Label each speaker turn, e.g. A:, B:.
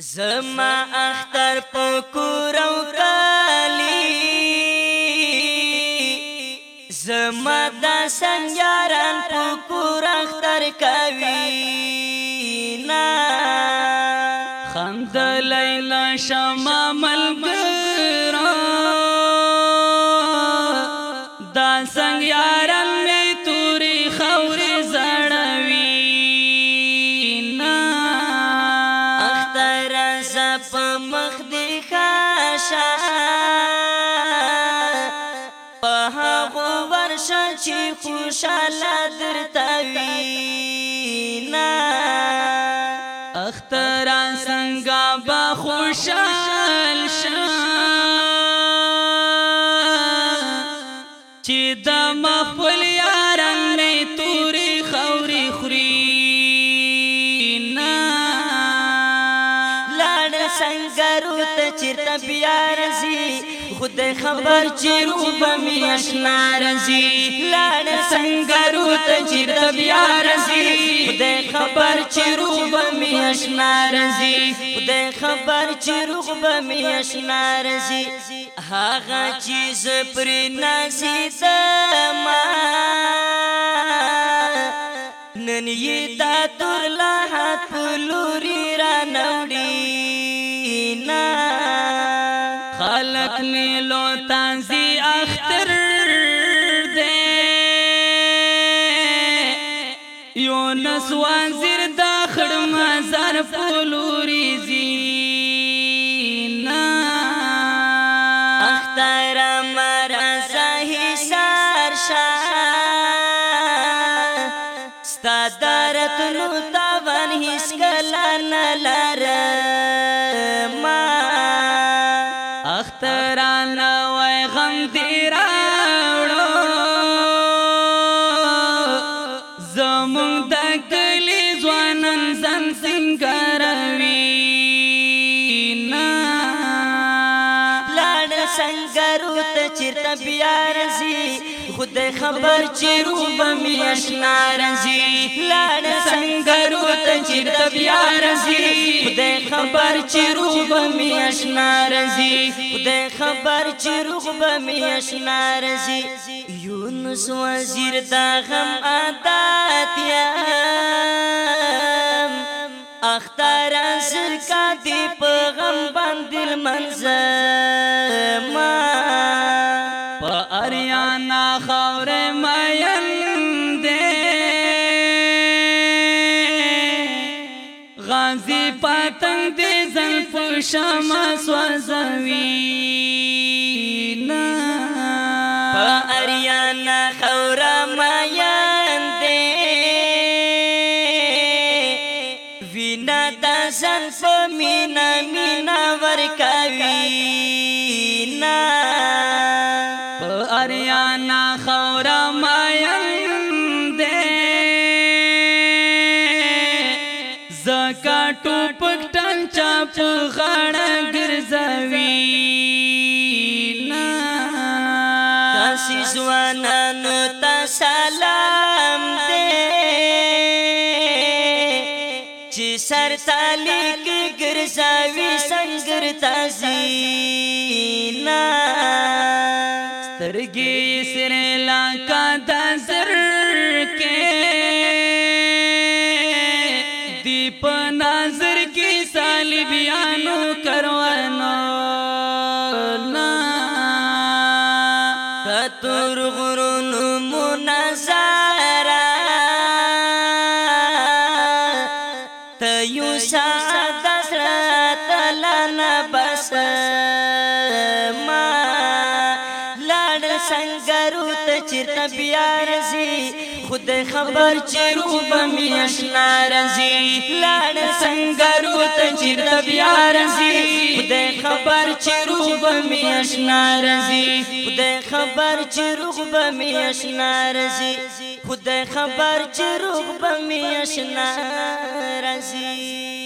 A: زما اختر پکورو کالی زما دا سنگاران پکور اختر کوینا
B: خند لیلا شما ملګرو دا سنگاران می توري خوري زړوینا
A: اختر زپ مخ دی خاشا په هغه ورشه چې خوشاله درته وینا
B: اختران څنګه با خوشحال شه چې د مخفل یاران نه توري خوري خوري
A: لاړ سنگرو ته چیرته بیا رځي خدای خبر چې روب می آشنا رځي لاړ سنگرو ته چیرته بیا رځي خدای خبر چې روب می آشنا رځي خدای خبر چې روب می آشنا رځي هغه چیز پر نازید ما نن یې دا تور لاحت پلوري را نوړي
B: خلق میلو تانزی اختر دے یونس وانزیر داخل مزار پلوری زینا
A: اختر مرزا حسار شاه ستا دارتنو تاوان هیس کلا نلرما
B: اختران وای غم دی راوړو زمون د کلی ځوانان ځان سنگاروینا
A: لاړ سنگرو ته چیرته بیا رځي خدای خبر چې روب می آشنا رځي لاړ سنگرو ته چیرته بیا رځي خدای خبر چې روب می آشنا رځي خدای خبر چې روب می آشنا رځي یونس وزیر دا غم عادت یم اختر زرکا دی په غم باندې منځما
B: په اریانا خوره مین دے غازی پتنگ دے زلف شما سوزوینا
A: په اریانا خوره مین دے وینا د زلف مینا مینا ورکوینا
B: اریانا خورا ماین دے زکا ټوپک ټنچا په غاړه ګرځوینا
A: تاسې ځوانانو ته سلام دی چې سر تالی کې ګرځوي سنگر تازینا
B: سترګې سره لاکا د زر کې دی په نظر کې سالبیانو کروانو
A: کتور غرونو منظره ته یو ساده زړه تلانه بسما لاړ سنگرو ته چیرته بیا رځي خدای خبر چې روب می آشنا رځي لاړ سنگرو ته چیرته بیا رځي خدای خبر چې روب می آشنا رځي خدای خبر چې روب می آشنا رځي خدای خبر چې روب می آشنا رځي